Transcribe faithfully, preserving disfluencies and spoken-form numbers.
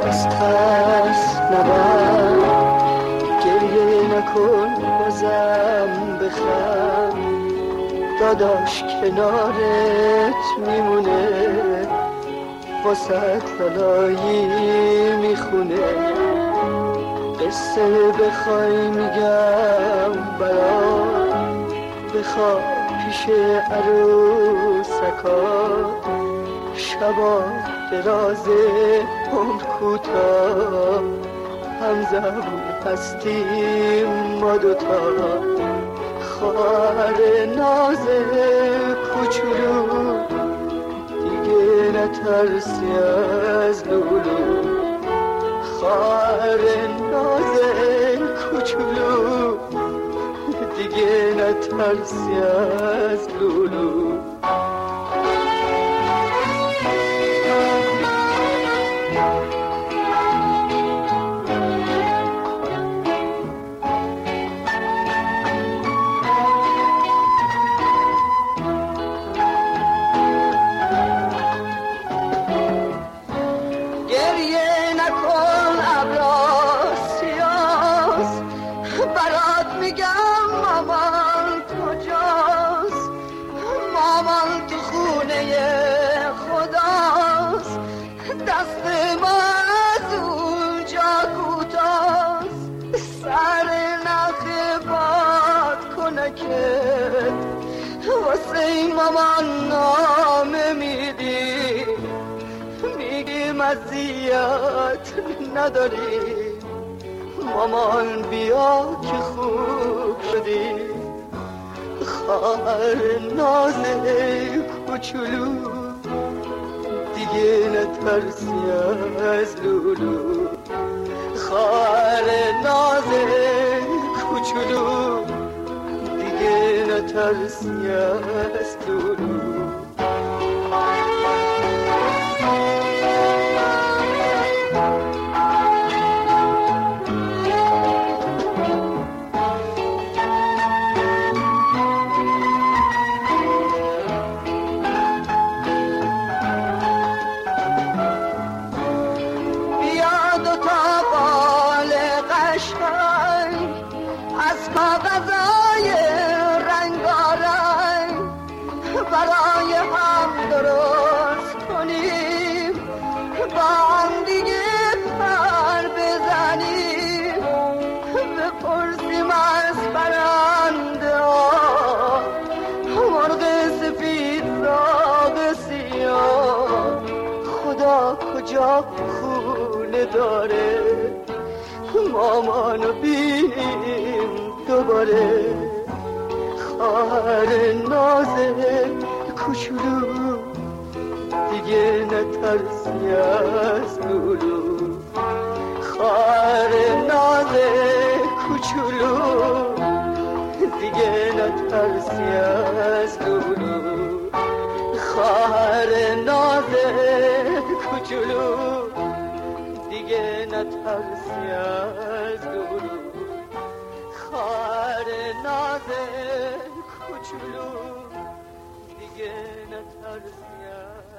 از ترس نبر، گریه نکن بازم بخند، داداش کنارت میمونه، واسه لالایی میخونه. قصه بخوای میگم برات، بخواب پیش عروسکا، شبا درازه عمر کوتاه، هم زبون هستیم ما دوتا. خواهر ناز کوچولو، دیگه نترسی از لولو. خواهر ناز کوچولو، دیگه نترسی از لولو. واسه مامان نامه میدی، میگی مزیت نداری، مامان بیا که خوب شدی. خواهر ناز کوچولو، دیگه نترسی از لولو. خواهر ناز کوچولو، دیگه نترسی از لولو. بیا دوتا بال قشنگ از کاغذای رنگارنگ، برای هم درست کنیم، با هم دیگه پر بزنیم، بپرسیم از پرنده ها، مرغ سفید زاغ سیاه، خدا کجا خونه داره، مامانو بینیم دوباره. خواهر ناز کوچولو، دیگه نترسی از لولو. خواهر ناز کوچولو، دیگه نترسی از لولو. خواهر ناز کوچولو، دیگه نترسی از لولو. خواهر ناز کوچولو، دیگه نترسی از